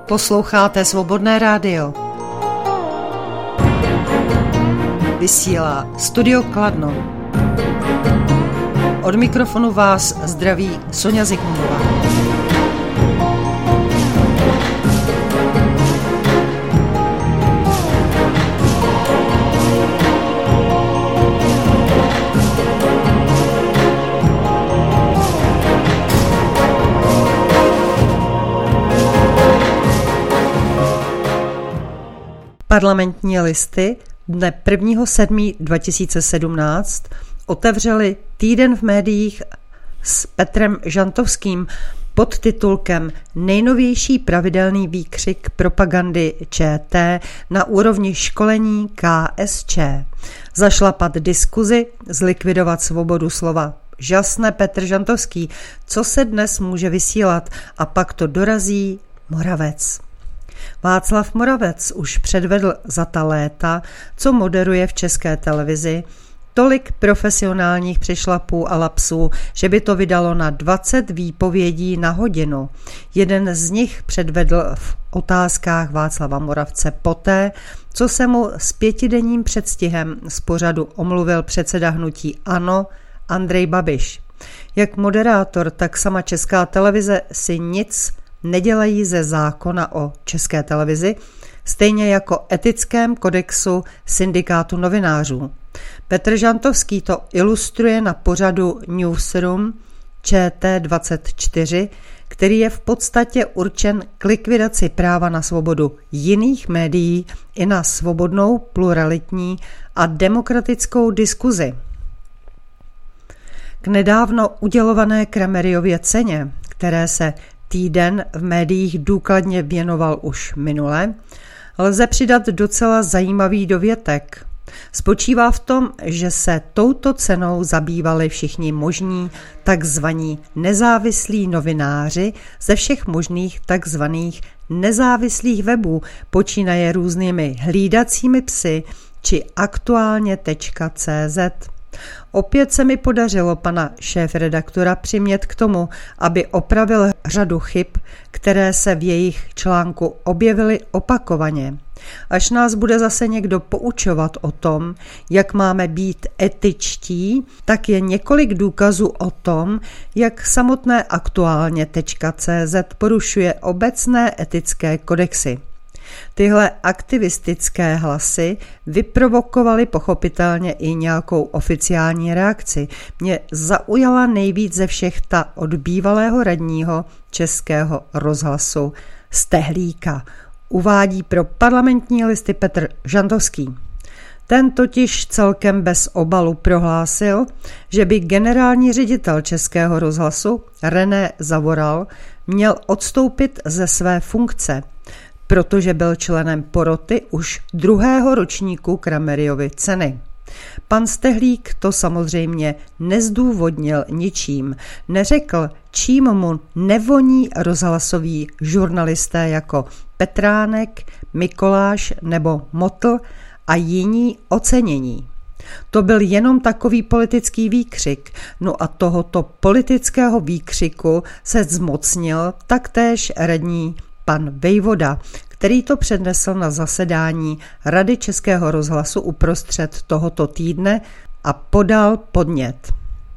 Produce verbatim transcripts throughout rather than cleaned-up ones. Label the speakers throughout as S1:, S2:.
S1: Posloucháte Svobodné rádio. Vysílá Studio Kladno. Od mikrofonu vás zdraví Sonja Zikmundová. Parlamentní listy dne prvního sedmého dva tisíce sedmnáct otevřeli Týden v médiích s Petrem Žantovským pod titulkem Nejnovější pravidelný výkřik propagandy ČT na úrovni školení K S Č. Zašlapat diskuzi, zlikvidovat svobodu slova. Žasne Petr Žantovský, co se dnes může vysílat, a pak to dorazí Moravec. Václav Moravec už předvedl za ta léta, co moderuje v České televizi, tolik profesionálních přešlapů a lapsů, že by to vydalo na dvacet výpovědí na hodinu. Jeden z nich předvedl v Otázkách Václava Moravce poté, co se mu s pětidenním předstihem z pořadu omluvil předseda hnutí ANO Andrej Babiš. Jak moderátor, tak sama Česká televize si nic nedělají ze zákona o České televizi, stejně jako etickém kodexu syndikátu novinářů. Petr Žantovský to ilustruje na pořadu Newsroom Č T dvacet čtyři, který je v podstatě určen k likvidaci práva na svobodu jiných médií i na svobodnou, pluralitní a demokratickou diskuzi. K nedávno udělované Krameryově ceně, které se Týden v médiích důkladně věnoval už minule, lze přidat docela zajímavý dovětek. Spočívá v tom, že se touto cenou zabývali všichni možní takzvaní nezávislí novináři ze všech možných takzvaných nezávislých webů, počínaje různými hlídacími psy či aktuálně tečka cé zet. Opět se mi podařilo pana šéfredaktora přimět k tomu, aby opravil řadu chyb, které se v jejich článku objevily opakovaně. Až nás bude zase někdo poučovat o tom, jak máme být etičtí, tak je několik důkazů o tom, jak samotné aktuálně tečka cé zet porušuje obecné etické kodexy. Tyhle aktivistické hlasy vyprovokovaly pochopitelně i nějakou oficiální reakci. Mě zaujala nejvíc ze všech ta od bývalého radního Českého rozhlasu Stehlíka, uvádí pro Parlamentní listy Petr Žantovský. Ten totiž celkem bez obalu prohlásil, že by generální ředitel Českého rozhlasu René Zavoral měl odstoupit ze své funkce, protože byl členem poroty už druhého ročníku Krameryovy ceny. Pan Stehlík to samozřejmě nezdůvodnil ničím, neřekl, čím mu nevoní rozhlasoví žurnalisté jako Petránek, Mikoláš nebo Motl a jiní ocenění. To byl jenom takový politický výkřik, no a tohoto politického výkřiku se zmocnil taktéž radní pan Vejvoda, který to přednesl na zasedání Rady Českého rozhlasu uprostřed tohoto týdne a podal podnět.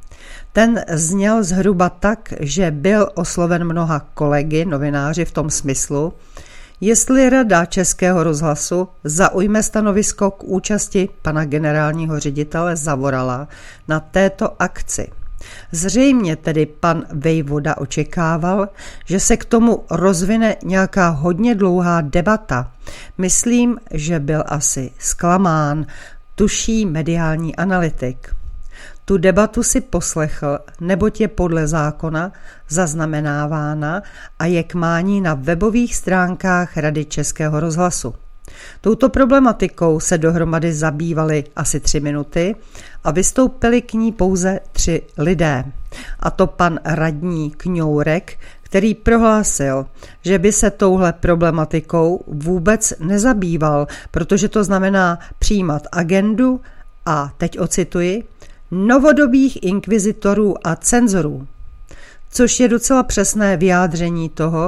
S1: Ten zněl zhruba tak, že byl osloven mnoha kolegy, novináři v tom smyslu, jestli Rada Českého rozhlasu zaujme stanovisko k účasti pana generálního ředitele Zavorala na této akci. Zřejmě tedy pan Vejvoda očekával, že se k tomu rozvine nějaká hodně dlouhá debata. Myslím, že byl asi zklamán, tuší mediální analytik. Tu debatu si poslechl, neboť je podle zákona zaznamenávána a je k mání na webových stránkách Rady Českého rozhlasu. Touto problematikou se dohromady zabývali asi tři minuty a vystoupili k ní pouze tři lidé. A to pan radní Kňourek, který prohlásil, že by se touhle problematikou vůbec nezabýval, protože to znamená přijímat agendu a, teď ocituji, novodobých inkvizitorů a cenzorů. Což je docela přesné vyjádření toho,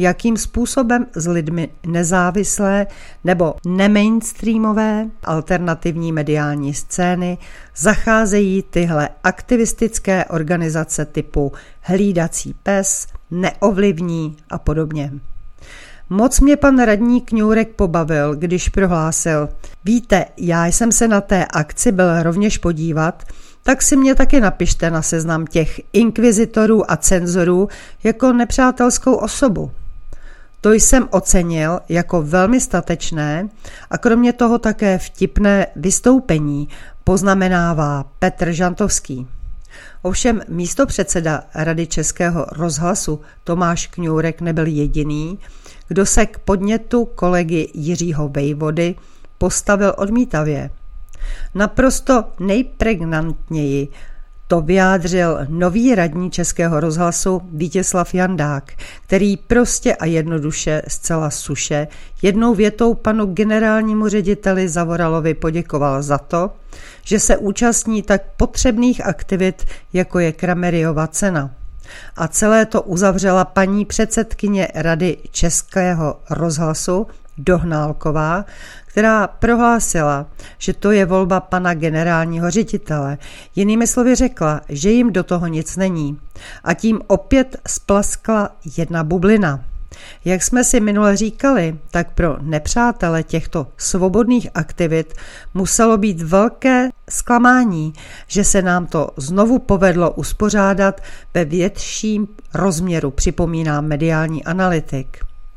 S1: jakým způsobem s lidmi nezávislé nebo nemainstreamové alternativní mediální scény zacházejí tyhle aktivistické organizace typu Hlídací pes, Neovlivní a podobně. Moc mě pan radní Kňourek pobavil, když prohlásil: víte, já jsem se na té akci byl rovněž podívat, tak si mě taky napište na seznam těch inkvizitorů a cenzorů jako nepřátelskou osobu. To jsem ocenil jako velmi statečné a kromě toho také vtipné vystoupení, poznamenává Petr Žantovský. Ovšem místopředseda Rady Českého rozhlasu Tomáš Kňourek nebyl jediný, kdo se k podnětu kolegy Jiřího Vejvody postavil odmítavě. Naprosto nejpregnantněji to vyjádřil nový radní Českého rozhlasu Vítězslav Jandák, který prostě a jednoduše zcela suše jednou větou panu generálnímu řediteli Zavoralovi poděkoval za to, že se účastní tak potřebných aktivit, jako je Krameryova cena. A celé to uzavřela paní předsedkyně Rady Českého rozhlasu Dohnálková, která prohlásila, že to je volba pana generálního ředitele. Jinými slovy řekla, že jim do toho nic není. A tím opět splaskla jedna bublina. Jak jsme si minule říkali, tak pro nepřátele těchto svobodných aktivit muselo být velké zklamání, že se nám to znovu povedlo uspořádat ve větším rozměru, připomíná mediální analytik.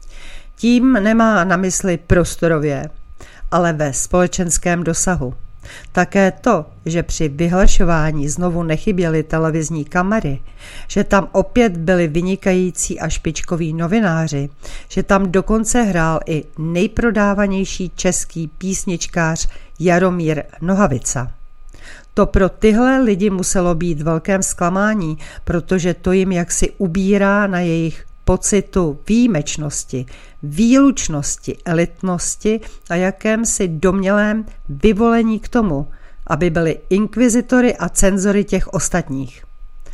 S1: Tím nemá na mysli prostorově, ale ve společenském dosahu. Také to, že při vyhlašování znovu nechyběly televizní kamery, že tam opět byli vynikající a špičkoví novináři, že tam dokonce hrál i nejprodávanější český písničkář Jaromír Nohavica. To pro tyhle lidi muselo být velkém zklamání, protože to jim jaksi ubírá na jejich pocitu výjimečnosti, výlučnosti, elitnosti a jakémsi domnělém vyvolení k tomu, aby byli inkvizitory a cenzory těch ostatních.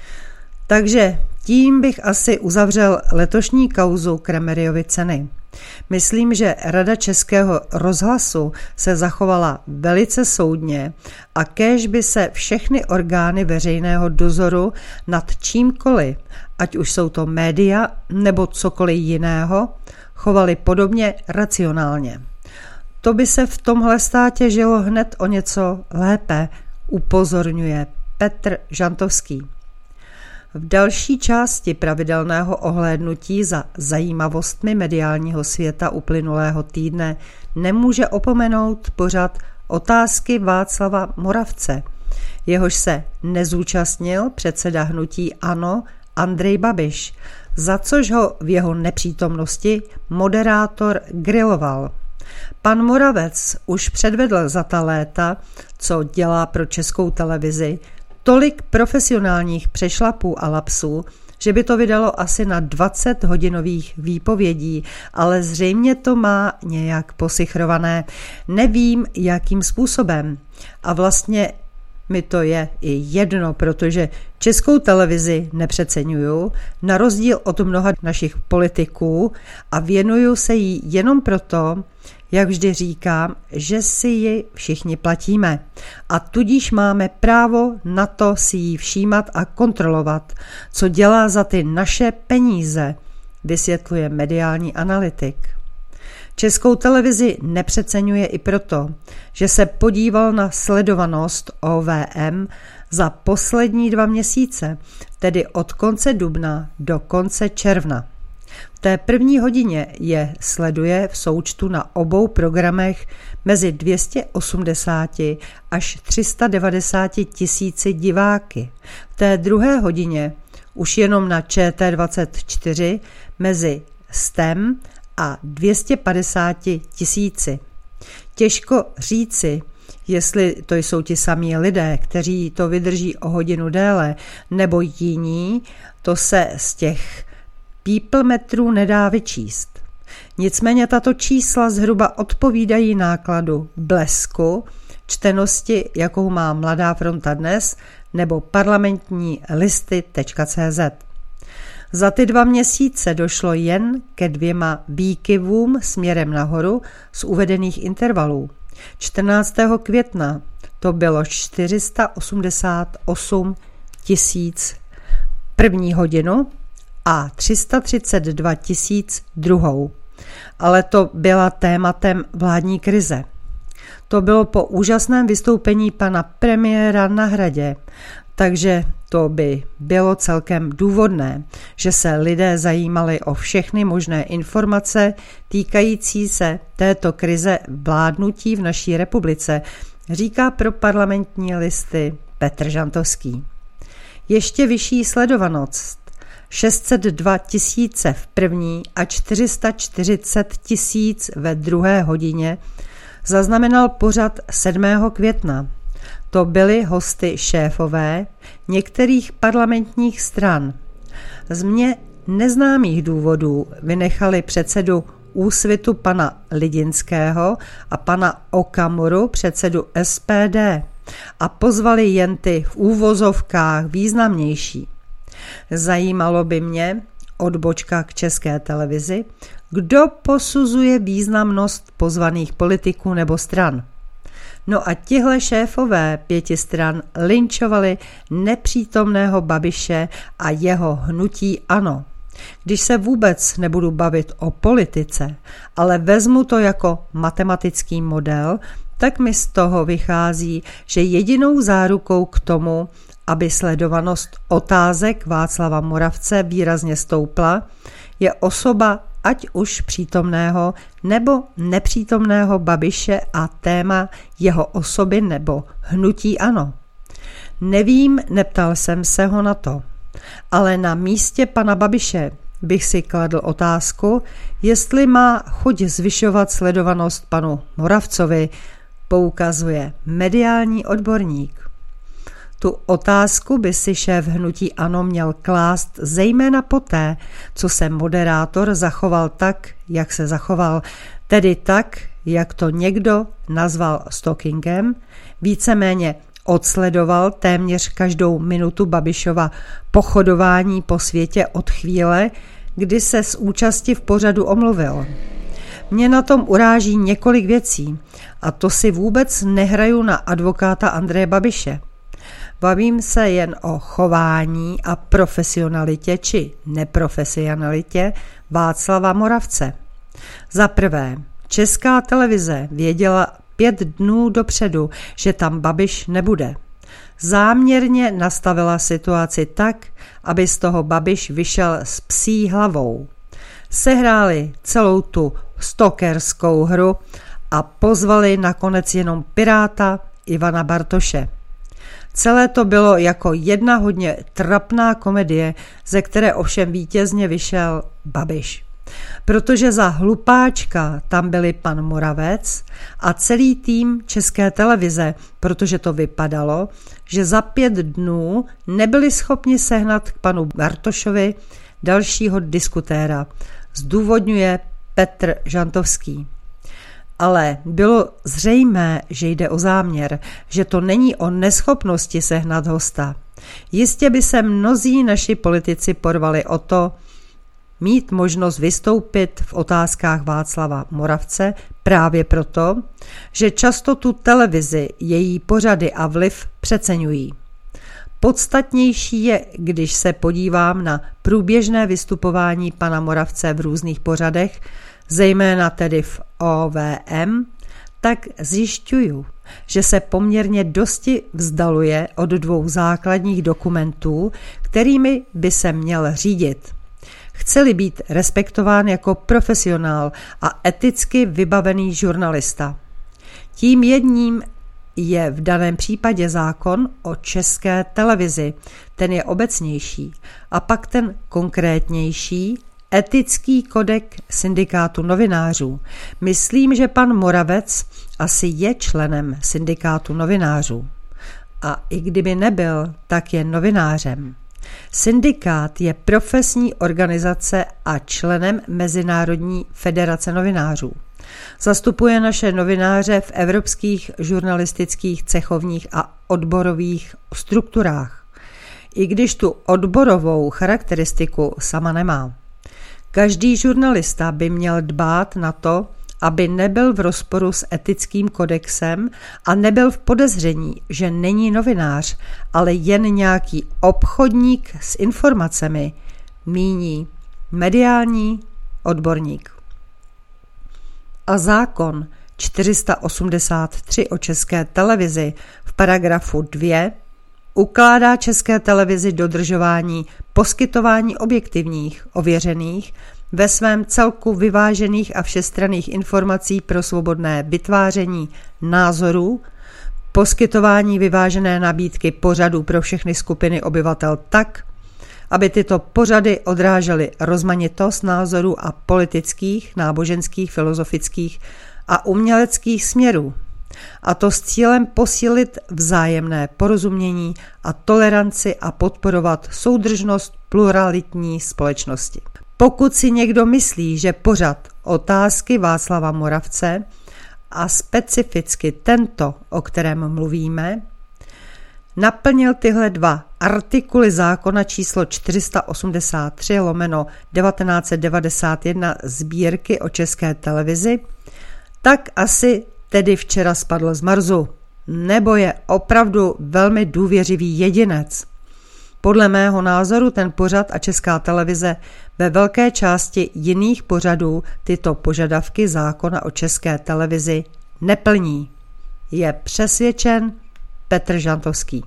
S1: Takže tím bych asi uzavřel letošní kauzu Krameryovy ceny. Myslím, že Rada Českého rozhlasu se zachovala velice soudně a kéž by se všechny orgány veřejného dozoru nad čímkoliv, ať už jsou to média nebo cokoliv jiného, chovali podobně racionálně. To by se v tomhle státě žilo hned o něco lépe, upozorňuje Petr Žantovský. V další části pravidelného ohlédnutí za zajímavostmi mediálního světa uplynulého týdne nemůže opomenout pořad Otázky Václava Moravce, jehož se nezúčastnil předseda hnutí ANO Andrej Babiš, za což ho v jeho nepřítomnosti moderátor griloval. Pan Moravec už předvedl za ta léta, co dělá pro Českou televizi, tolik profesionálních přešlapů a lapsů, že by to vydalo asi na dvacet hodinových výpovědí, ale zřejmě to má nějak posichrované. Nevím, jakým způsobem. A vlastně mi to je i jedno, protože Českou televizi nepřeceňuju, na rozdíl od mnoha našich politiků, a věnuju se jí jenom proto, jak vždy říkám, že si ji všichni platíme a tudíž máme právo na to si ji všímat a kontrolovat, co dělá za ty naše peníze, vysvětluje mediální analytik. Českou televizi nepřeceňuje i proto, že se podíval na sledovanost O V M za poslední dva měsíce, tedy od konce dubna do konce června. V té první hodině je sleduje v součtu na obou programech mezi dvě stě osmdesát až tři sta devadesát tisíci diváky. V té druhé hodině už jenom na Č T dvacet čtyři mezi stem a dvě stě padesát tisíci. Těžko říci, jestli to jsou ti samí lidé, kteří to vydrží o hodinu déle, nebo jiní, to se z těch píplmetrů nedá vyčíst. Nicméně tato čísla zhruba odpovídají nákladu Blesku, čtenosti, jakou má Mladá fronta dnes, nebo parlamentní listy tečka cé zet. Za ty dva měsíce došlo jen ke dvěma výkyvům směrem nahoru z uvedených intervalů. čtrnáctého května to bylo čtyři sta osmdesát osm tisíc první hodinu a tři sta třicet dva tisíc druhou. Ale to byla tématem vládní krize. To bylo po úžasném vystoupení pana premiéra na Hradě, takže to by bylo celkem důvodné, že se lidé zajímali o všechny možné informace týkající se této krize vládnutí v naší republice, říká pro Parlamentní listy Petr Žantovský. Ještě vyšší sledovanost, šest set dva tisíce v první a čtyři sta čtyřicet tisíc ve druhé hodině, zaznamenal pořad sedmého května. To byli hosty šéfové některých parlamentních stran. Z mně neznámých důvodů vynechali předsedu Úsvitu pana Lidinského a pana Okamuru, předsedu S P D, a pozvali jen ty v úvozovkách významnější. Zajímalo by mě, odbočka k České televizi, kdo posuzuje významnost pozvaných politiků nebo stran. No a tihle šéfové pěti stran linčovali nepřítomného Babiše a jeho hnutí ANO. Když se vůbec nebudu bavit o politice, ale vezmu to jako matematický model, tak mi z toho vychází, že jedinou zárukou k tomu, aby sledovanost otázek Václava Moravce výrazně stoupla, je osoba ať už přítomného nebo nepřítomného Babiše a téma jeho osoby nebo hnutí ANO. Nevím, neptal jsem se ho na to, ale na místě pana Babiše bych si kladl otázku, jestli má chuť zvyšovat sledovanost panu Moravcovi, poukazuje mediální odborník. Tu otázku by si šéf hnutí ANO měl klást zejména poté, co se moderátor zachoval tak, jak se zachoval, tedy tak, jak to někdo nazval stalkingem, víceméně odsledoval téměř každou minutu Babišova pochodování po světě od chvíle, kdy se z účasti v pořadu omluvil. Mě na tom uráží několik věcí a to si vůbec nehraju na advokáta Andreje Babiše. Bavím se jen o chování a profesionalitě či neprofesionalitě Václava Moravce. Za prvé, Česká televize věděla pět dnů dopředu, že tam Babiš nebude. Záměrně nastavila situaci tak, aby z toho Babiš vyšel s psí hlavou. Sehráli celou tu stalkerskou hru a pozvali nakonec jenom piráta Ivana Bartoše. Celé to bylo jako jedna hodně trapná komedie, ze které ovšem vítězně vyšel Babiš. Protože za hlupáčka tam byli pan Moravec a celý tým České televize, protože to vypadalo, že za pět dnů nebyli schopni sehnat k panu Bartošovi dalšího diskutéra, zdůvodňuje Petr Žantovský. Ale bylo zřejmé, že jde o záměr, že to není o neschopnosti sehnat hosta. Jistě by se mnozí naši politici porvali o to, mít možnost vystoupit v otázkách Václava Moravce právě proto, že často tu televizi, její pořady a vliv přeceňují. Podstatnější je, když se podívám na průběžné vystupování pana Moravce v různých pořadech, zejména tedy v O V M, tak zjišťuju, že se poměrně dosti vzdaluje od dvou základních dokumentů, kterými by se měl řídit. Chce-li být respektován jako profesionál a eticky vybavený žurnalista. Tím jedním je v daném případě zákon o České televizi, ten je obecnější, a pak ten konkrétnější, etický kodek syndikátu novinářů. Myslím, že pan Moravec asi je členem syndikátu novinářů. A i kdyby nebyl, tak je novinářem. Syndikát je profesní organizace a členem Mezinárodní federace novinářů. Zastupuje naše novináře v evropských žurnalistických cechovních a odborových strukturách. i když tu odborovou charakteristiku sama nemá. Každý žurnalista by měl dbát na to, aby nebyl v rozporu s etickým kodexem a nebyl v podezření, že není novinář, ale jen nějaký obchodník s informacemi, míní mediální odborník. A zákon čtyři sta osmdesát tři o České televizi v paragrafu dva ukládá České televizi dodržování poskytování objektivních, ověřených, ve svém celku vyvážených a všestranných informací pro svobodné vytváření názorů, poskytování vyvážené nabídky pořadů pro všechny skupiny obyvatel tak, aby tyto pořady odrážely rozmanitost názorů a politických, náboženských, filozofických a uměleckých směrů, a to s cílem posílit vzájemné porozumění a toleranci a podporovat soudržnost pluralitní společnosti. Pokud si někdo myslí, že pořad Otázky Václava Moravce a specificky tento, o kterém mluvíme, naplnil tyhle dva artikuly zákona číslo čtyři sta osmdesát tři lomeno devatenáct set devadesát jedna sbírky o České televizi, tak asi tedy včera spadl z Marsu, nebo je opravdu velmi důvěřivý jedinec. Podle mého názoru ten pořad a Česká televize ve velké části jiných pořadů tyto požadavky zákona o České televizi neplní. Je přesvědčen Petr Žantovský.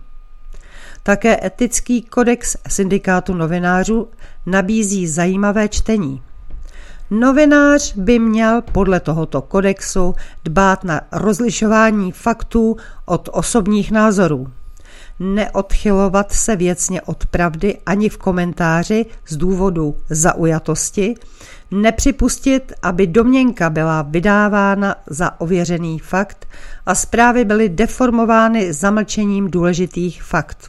S1: Také etický kodex syndikátu novinářů nabízí zajímavé čtení. Novinář by měl podle tohoto kodexu dbát na rozlišování faktů od osobních názorů. Neodchylovat se věcně od pravdy ani v komentáři z důvodu zaujatosti, nepřipustit, aby domněnka byla vydávána za ověřený fakt a zprávy byly deformovány zamlčením důležitých fakt.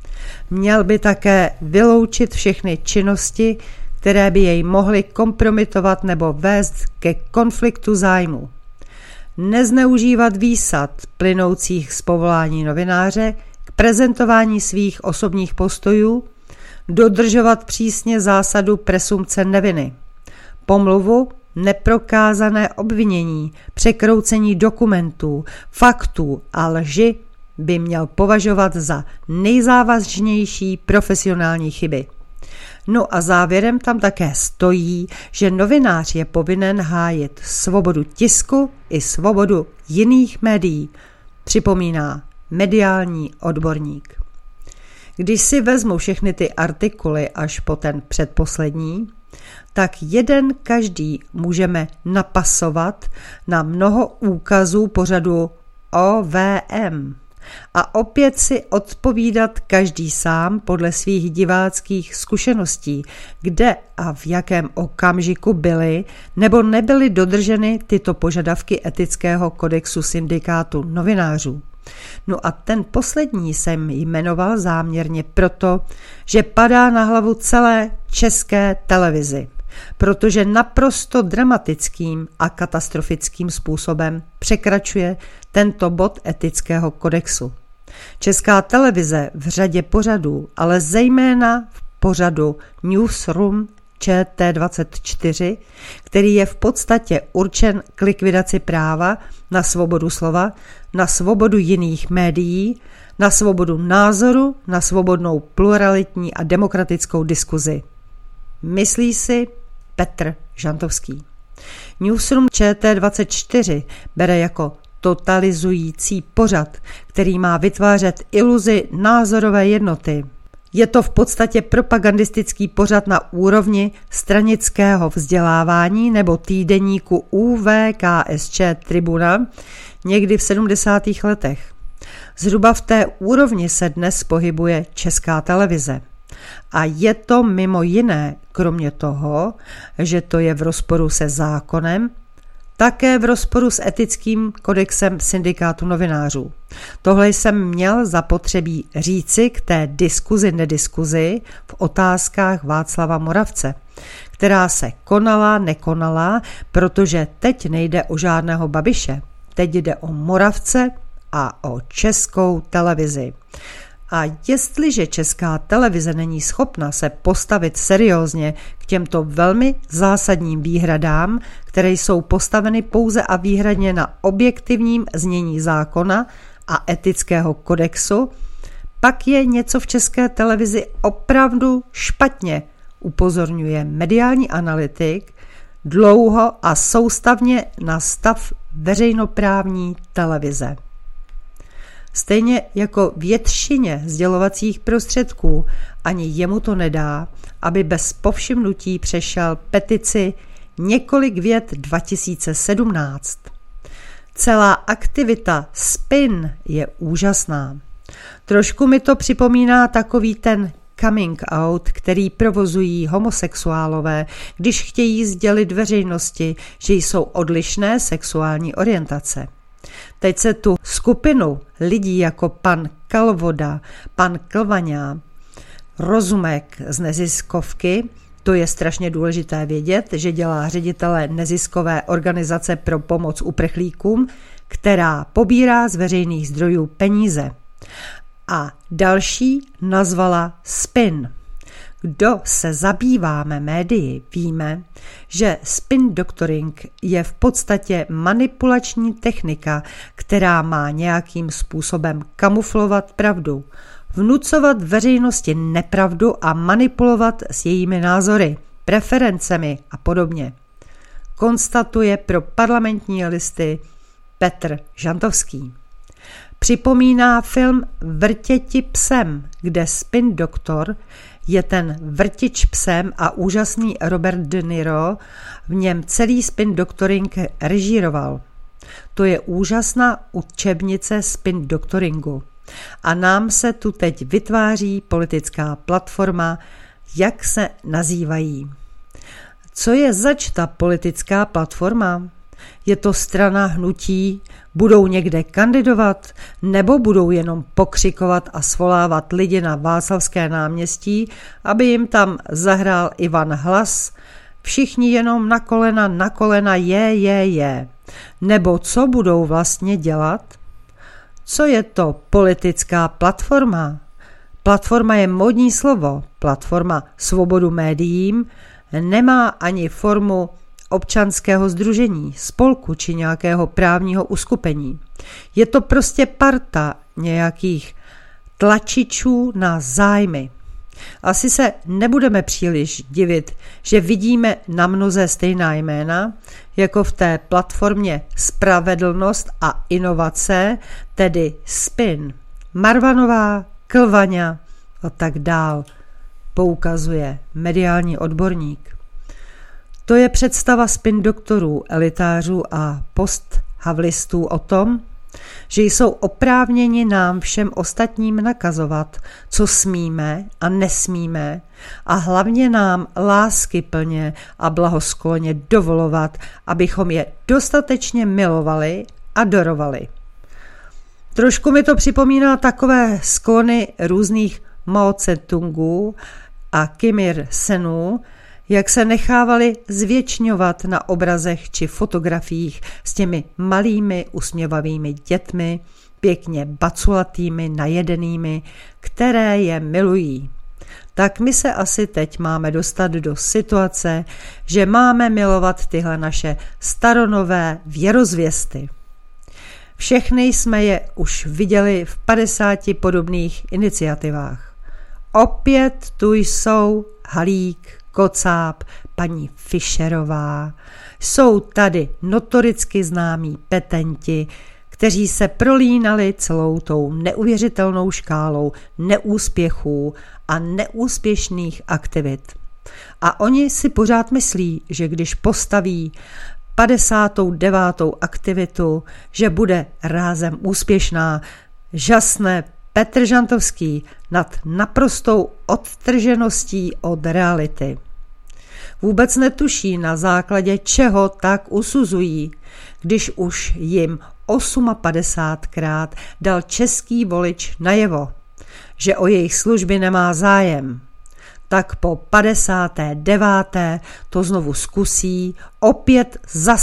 S1: Měl by také vyloučit všechny činnosti, které by jej mohly kompromitovat nebo vést ke konfliktu zájmu. Nezneužívat výsad plynoucích z povolání novináře k prezentování svých osobních postojů, dodržovat přísně zásadu presumpce neviny, pomluvu, neprokázané obvinění, překroucení dokumentů, faktů a lži by měl považovat za nejzávažnější profesionální chyby. No a závěrem tam také stojí, že novinář je povinen hájit svobodu tisku i svobodu jiných médií, připomíná mediální odborník. Když si vezmu všechny ty artikuly až po ten předposlední, tak jeden každý můžeme napasovat na mnoho úkazů pořadu O V M a opět si odpovídat každý sám podle svých diváckých zkušeností, kde a v jakém okamžiku byly nebo nebyly dodrženy tyto požadavky etického kodexu syndikátu novinářů. No a ten poslední jsem jmenoval záměrně proto, že padá na hlavu celé České televizi, protože naprosto dramatickým a katastrofickým způsobem překračuje tento bod etického kodexu. Česká televize v řadě pořadů, ale zejména v pořadu Newsroom Č T dvacet čtyři, který je v podstatě určen k likvidaci práva na svobodu slova, na svobodu jiných médií, na svobodu názoru, na svobodnou pluralitní a demokratickou diskuzi. Myslí si Petr Žantovský. Newsroom Č T dvacet čtyři bere jako totalizující pořad, který má vytvářet iluzi názorové jednoty. Je to v podstatě propagandistický pořad na úrovni stranického vzdělávání nebo týdeníku U V K S Č Tribuna někdy v sedmdesátých letech. Zhruba v té úrovni se dnes pohybuje Česká televize. A je to mimo jiné, kromě toho, že to je v rozporu se zákonem, také v rozporu s etickým kodexem syndikátu novinářů. Tohle jsem měl zapotřebí říci k té diskuzi nediskuzi v otázkách Václava Moravce, která se konala, nekonala, protože teď nejde o žádného Babiše, teď jde o Moravce a o Českou televizi. A jestliže Česká televize není schopna se postavit seriózně k těmto velmi zásadním výhradám, které jsou postaveny pouze a výhradně na objektivním znění zákona a etického kodexu, pak je něco v České televizi opravdu špatně, upozorňuje mediální analytik dlouho a soustavně na stav veřejnoprávní televize. Stejně jako většině sdělovacích prostředků ani jemu to nedá, aby bez povšimnutí přešel petici Několik vět dva tisíce sedmnáct. Celá aktivita spin je úžasná. Trošku mi to připomíná takový ten coming out, který provozují homosexuálové, když chtějí sdělit veřejnosti, že jsou odlišné sexuální orientace. Teď se tu skupinu lidí jako pan Kalvoda, pan Klvaňa, Rozumek z neziskovky, to je strašně důležité vědět, že dělá ředitele neziskové organizace pro pomoc uprchlíkům, která pobírá z veřejných zdrojů peníze. A další nazvala spin. Kdo se zabýváme médii, víme, že spin doctoring je v podstatě manipulační technika, která má nějakým způsobem kamuflovat pravdu, vnucovat veřejnosti nepravdu a manipulovat s jejími názory, preferencemi a podobně. Konstatuje pro Parlamentní listy Petr Žantovský. Připomíná film Vrtěti psem, kde spin doktor je ten vrtič psem a úžasný Robert De Niro v něm celý spin doctoring režíroval. To je úžasná učebnice spin doctoringu. A nám se tu teď vytváří politická platforma, jak se nazývají. Co je zač ta politická platforma? Je to strana, hnutí, budou někde kandidovat, nebo budou jenom pokřikovat a svolávat lidi na Václavské náměstí, aby jim tam zahrál Ivan Hlas, všichni jenom na kolena, na kolena, je, je, je. Nebo co budou vlastně dělat? Co je to politická platforma? Platforma je módní slovo, platforma svobodu médiím, nemá ani formu občanského sdružení, spolku či nějakého právního uskupení. Je to prostě parta nějakých tlačičů na zájmy. Asi se nebudeme příliš divit, že vidíme na mnoze stejná jména, jako v té platformě Spravedlnost a inovace, tedy spin, Marvanová, Klvaňa a tak dál, poukazuje mediální odborník. To je představa spin doktorů, elitářů a posthavlistů o tom, že jsou oprávněni nám všem ostatním nakazovat, co smíme a nesmíme, a hlavně nám láskyplně a blahoskloně dovolovat, abychom je dostatečně milovali a adorovali. Trošku mi to připomíná takové sklony různých Mao Tse-tungů a Kim Il-senů, jak se nechávali zvěčňovat na obrazech či fotografiích s těmi malými usměvavými dětmi, pěkně baculatými, najedenými, které je milují. Tak my se asi teď máme dostat do situace, že máme milovat tyhle naše staronové věrozvěsty. Všechny jsme je už viděli v padesáti podobných iniciativách. Opět tu jsou Halík, Kocáb, paní Fischerová. Jsou tady notoricky známí petenti, kteří se prolínali celou tou neuvěřitelnou škálou neúspěchů a neúspěšných aktivit. A oni si pořád myslí, že když postaví padesátou devátou aktivitu, že bude rázem úspěšná. Žasne Petr Žantovský nad naprostou odtržeností od reality. Vůbec netuší, na základě čeho tak usuzují, když už jim padesátkrát dal český volič najevo, že o jejich služby nemá zájem. Tak po padesáté deváté to znovu zkusí, opět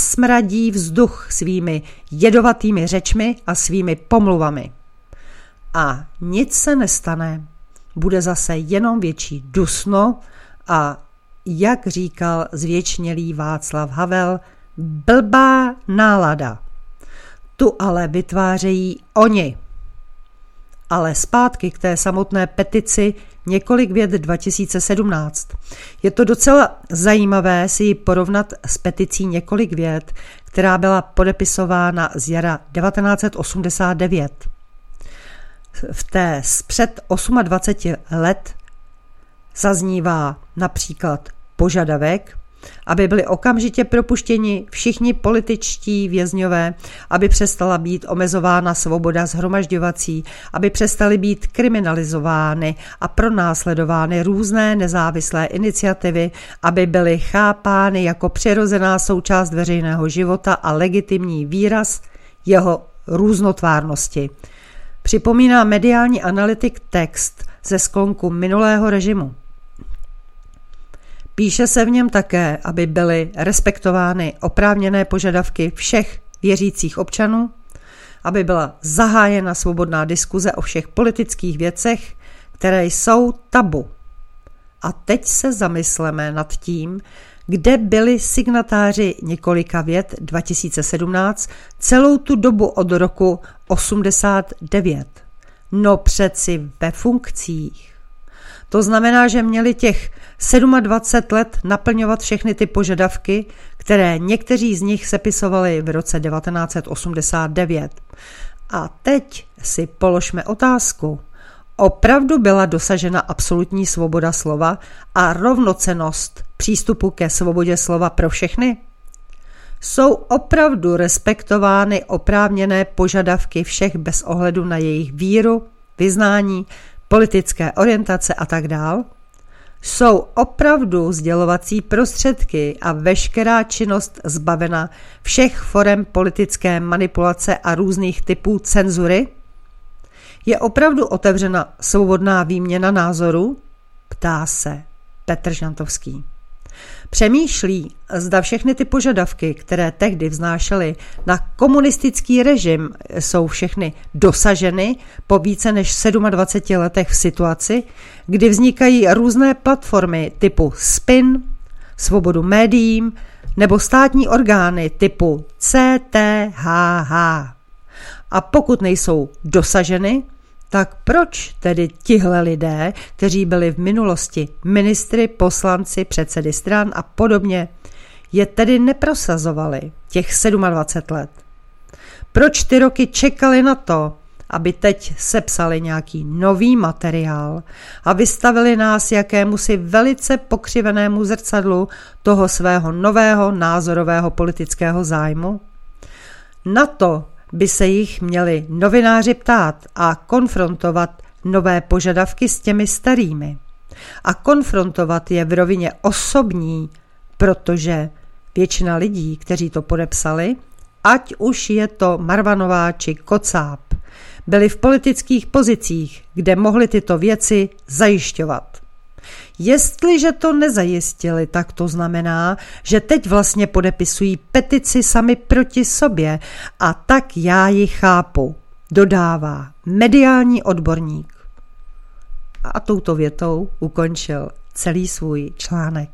S1: zasmradí vzduch svými jedovatými řečmi a svými pomluvami. a nic se nestane. Bude zase jenom větší dusno a, jak říkal zvěčnělý Václav Havel, blbá nálada. Tu ale vytvářejí oni. Ale zpátky k té samotné petici Několik vět dva tisíce sedmnáct. Je to docela zajímavé si ji porovnat s peticí Několik vět, která byla podepisována z jara devatenáct set osmdesát devět. V té zpřed dvaceti osmi let zaznívá například požadavek, aby byli okamžitě propuštěni všichni političtí vězňové, aby přestala být omezována svoboda shromažďovací, aby přestaly být kriminalizovány a pronásledovány různé nezávislé iniciativy, aby byly chápány jako přirozená součást veřejného života a legitimní výraz jeho různotvárnosti. Připomíná mediální analytik text ze sklonku minulého režimu. Píše se v něm také, aby byly respektovány oprávněné požadavky všech věřících občanů, aby byla zahájena svobodná diskuze o všech politických věcech, které jsou tabu. A teď se zamysleme nad tím, kde byli signatáři Několika vět dva tisíce sedmnáct celou tu dobu od roku osmdesát devět. No přeci ve funkcích. To znamená, že měli těch dvacet sedm let naplňovat všechny ty požadavky, které někteří z nich sepisovali v roce devatenáct set osmdesát devět. A teď si položme otázku. Opravdu byla dosažena absolutní svoboda slova a rovnocennost přístupu ke svobodě slova pro všechny? Jsou opravdu respektovány oprávněné požadavky všech bez ohledu na jejich víru, vyznání, politické orientace a tak dál? Jsou opravdu sdělovací prostředky a veškerá činnost zbavena všech forem politické manipulace a různých typů cenzury? Je opravdu otevřena svobodná výměna názorů? Ptá se Petr Žantovský. Přemýšlí, zda všechny ty požadavky, které tehdy vznášely na komunistický režim, jsou všechny dosaženy po více než dvaceti sedmi letech v situaci, kdy vznikají různé platformy typu Spin, Svobodu médiím nebo státní orgány typu C T H H. A pokud nejsou dosaženy, tak proč tedy tihle lidé, kteří byli v minulosti ministry, poslanci, předsedy stran a podobně, je tedy neprosazovali těch dvacet sedm let? Proč ty roky čekali na to, aby teď sepsali nějaký nový materiál a vystavili nás jakémusi velice pokřivenému zrcadlu toho svého nového názorového politického zájmu? Na to by se jich měli novináři ptát a konfrontovat nové požadavky s těmi starými. A konfrontovat je v rovině osobní, protože většina lidí, kteří to podepsali, ať už je to Marvanová či Kocáb, byli v politických pozicích, kde mohli tyto věci zajišťovat. Jestliže to nezajistili, tak to znamená, že teď vlastně podepisují petici sami proti sobě a tak já ji chápu, dodává mediální odborník. A touto větou ukončil celý svůj článek.